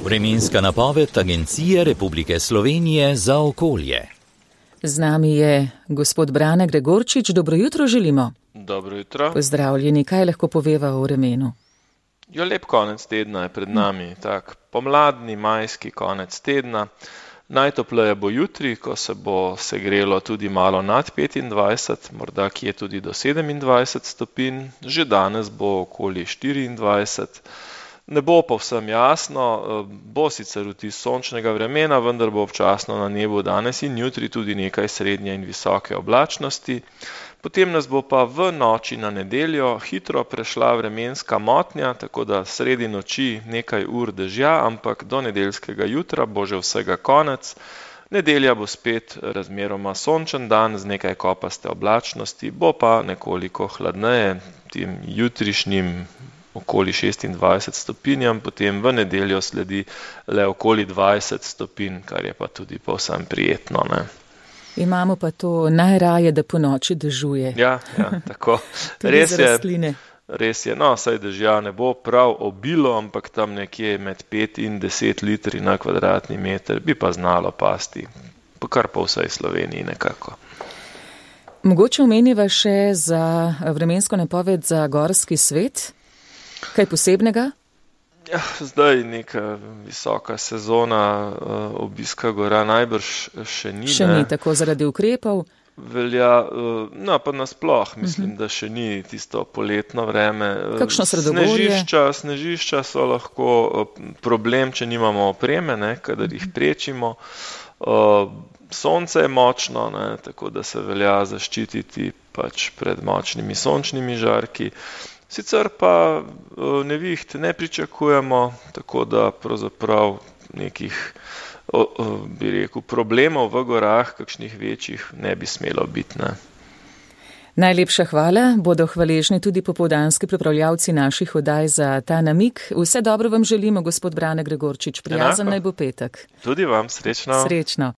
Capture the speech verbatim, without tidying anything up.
Vremenska napoved Agencije Republike Slovenije za okolje. Z nami je gospod Brane Gregorčič. Dobro jutro želimo. Dobro jutro. Pozdravljeni, kaj lahko poveva o vremenu? Jo, lep konec tedna je pred nami, tak pomladni, majski konec tedna. Najtopleje bo jutri, ko se bo segrelo tudi malo nad petindvajset, morda kje tudi do sedemindvajset stopinj, že danes bo okoli štiriindvajset. Ne bo povsem jasno, bo sicer vtis sončnega vremena, vendar bo občasno na nebu danes in jutri tudi nekaj srednje in visoke oblačnosti. Potem nas bo pa v noči na nedeljo hitro prešla vremenska motnja, tako da sredi noči nekaj ur dežja, ampak do nedeljskega jutra bo že vsega konec. Nedelja bo spet razmeroma sončen dan z nekaj kopaste oblačnosti, bo pa nekoliko hladneje tem jutrišnjim okoli šestindvajset stopinjam, potem v nedeljo sledi le okoli dvajset stopinj, kar je pa tudi povsem prijetno, ne. Imamo pa to najraje, da po noči dežuje. Ja, ja, tako. Res je, res je, no, saj dežja ne bo prav obilo, ampak tam nekje med pet in deset litri na kvadratni meter bi pa znalo pasti, pa kar po vsej Sloveniji nekako. Mogoče omeniva še za vremensko napoved za gorski svet? Kaj posebnega? Ja, zdaj neka visoka sezona uh, obiska gora najbrž še ni. Še ne. ni tako zaradi ukrepov? Velja, uh, no pa nasploh, mislim, uh-huh. da še ni tisto poletno vreme. Kakšno sredogorje? Snežišča, snežišča so lahko uh, problem, če nimamo opreme, ne, kadar jih prečimo. Uh, sonce je močno, ne, tako da se velja zaščititi pač pred močnimi sončnimi žarki. Sicer pa neviht ne pričakujemo, tako da pravzaprav nekih, bi rekel, problemov v gorah, kakšnih večjih, ne bi smelo biti, ne. Najlepša hvala, bodo hvaležni tudi popoldanski pripravljavci naših oddaj za ta namig. Vse dobro vam želimo, gospod Brane Gregorčič, prijazen naj bo petek. Tudi vam, srečno. Srečno.